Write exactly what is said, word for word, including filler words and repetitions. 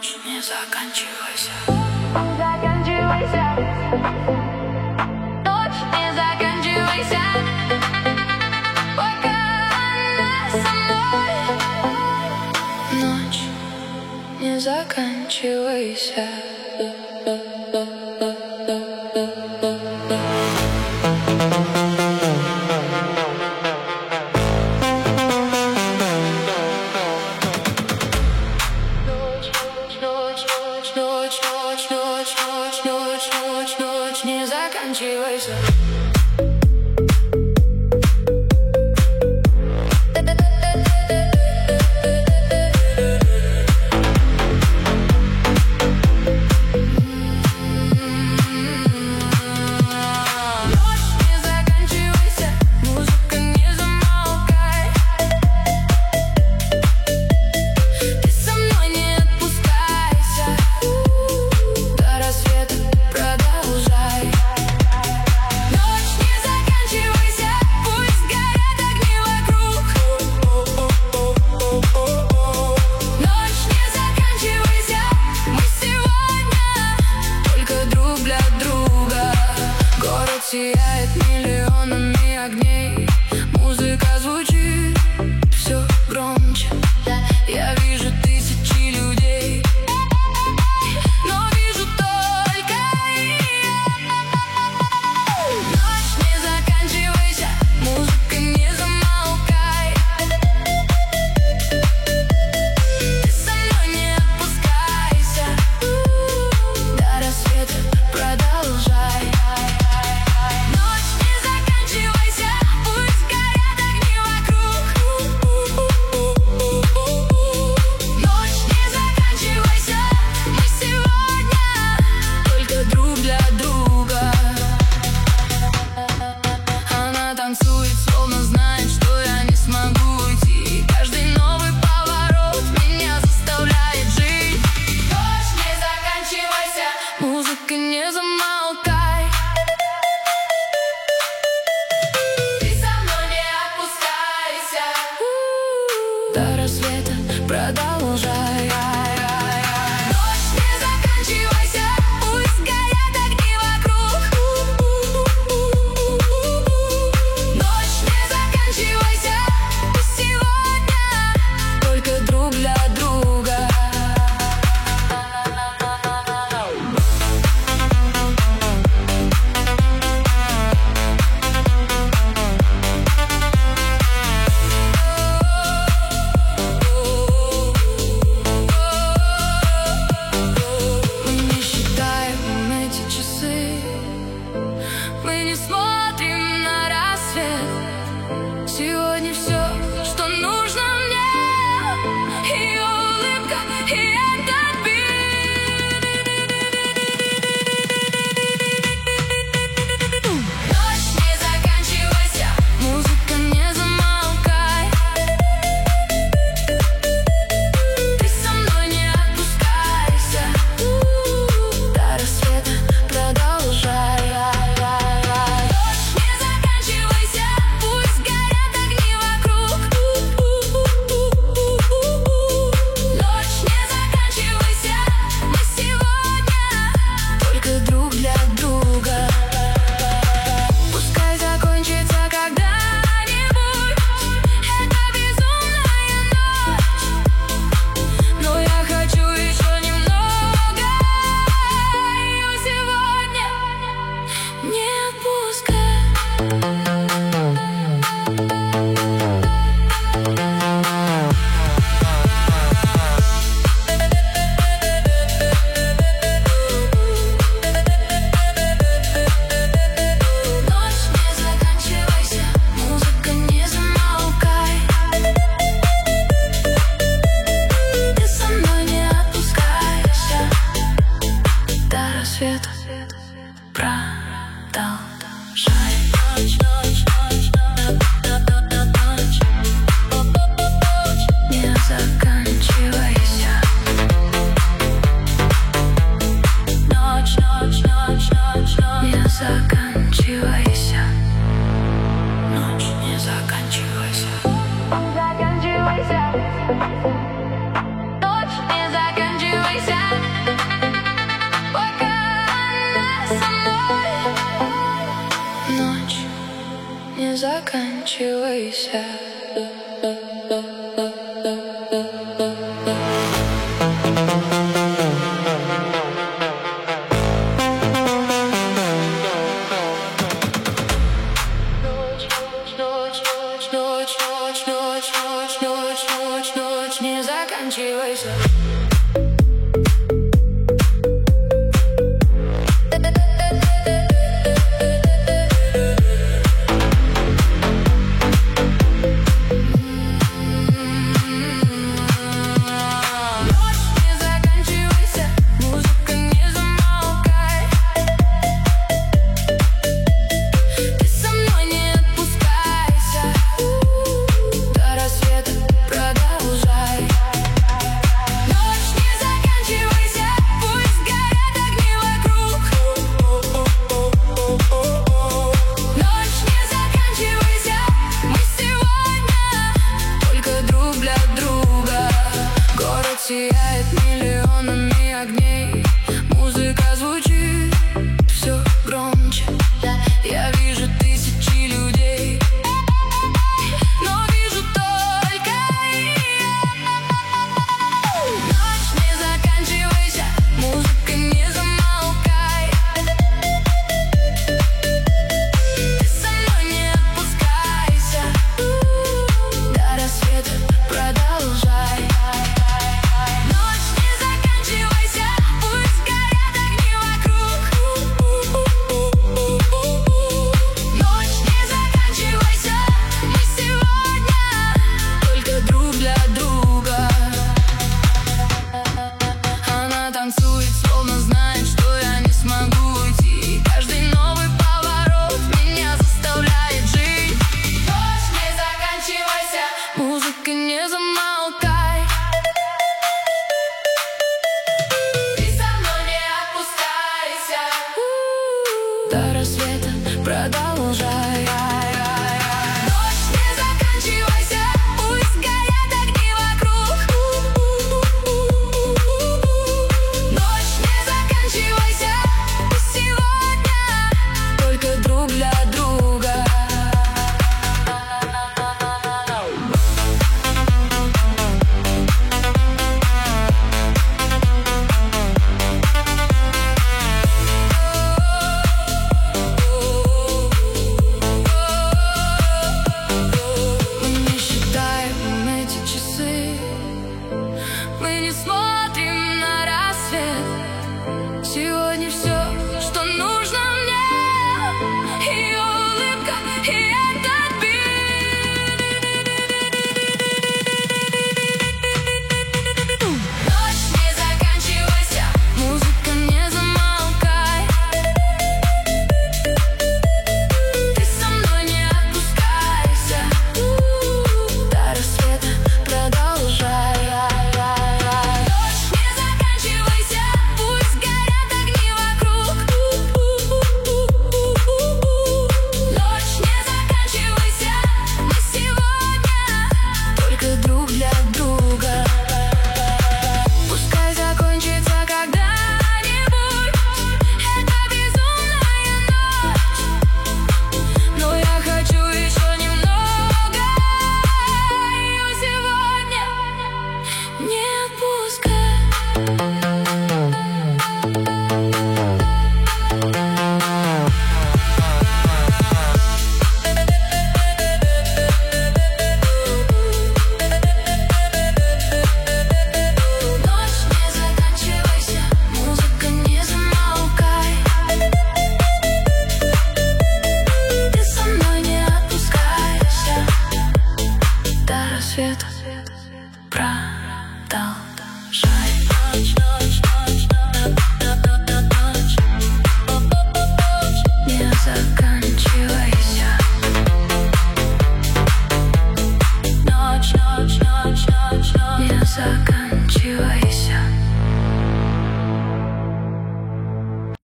Ночь, не заканчивайся. Заканчивайся. Ночь, не заканчивайся. Пока она со мной. Ночь, не заканчивайся. Не заканчивайся. Сияет миллионами огней, музыка звучит все громче. Я вижу тысячи людей, но вижу только ее. Ночь, не заканчивайся, музыка, не замолкай. Ты со мной не отпускайся, до рассвета продолжай. Танцует, словно знает, что я не смогу уйти. Каждый новый поворот меня заставляет жить. Ночь, не заканчивайся, музыка, не замолкай. Ты со мной не отпускайся, до рассвета продолжай. Ночь, не заканчивайся, пусть горят огни вокруг. Мы не смотрим на рассвет. Сегодня все, что нужно мне, ее улыбка и этот бит. Ночь, не заканчивайся, музыка, не замолкай. Ты со мной не отпускайся, до рассвета продолжай. Заканчивайся, ночь, не заканчивайся. Заканчивайся, ночь, не заканчивайся. заканчивайся. Ночь, ночь, ночь, ночь, ночь, ночь, ночь, ночь, ночь, ночь, не заканчивайся. Сияет миллионами огней, музыка звучит все громче. Я вижу тысячи людей, но вижу только ее. Ночь, не заканчивайся, музыка, не замолкай. Ты со мной не отпускайся, до рассвета продолжай. Танцует, словно знает, что я не смогу уйти. Каждый новый поворот меня заставляет жить. Ночь, не заканчивайся, музыка, не замолкай. Ты со мной не отпускайся, до рассвета продолжай. Ночь, не заканчивайся, пусть горят огни вокруг. Друг для друга. Мы не считаем эти часы, мы не смотрим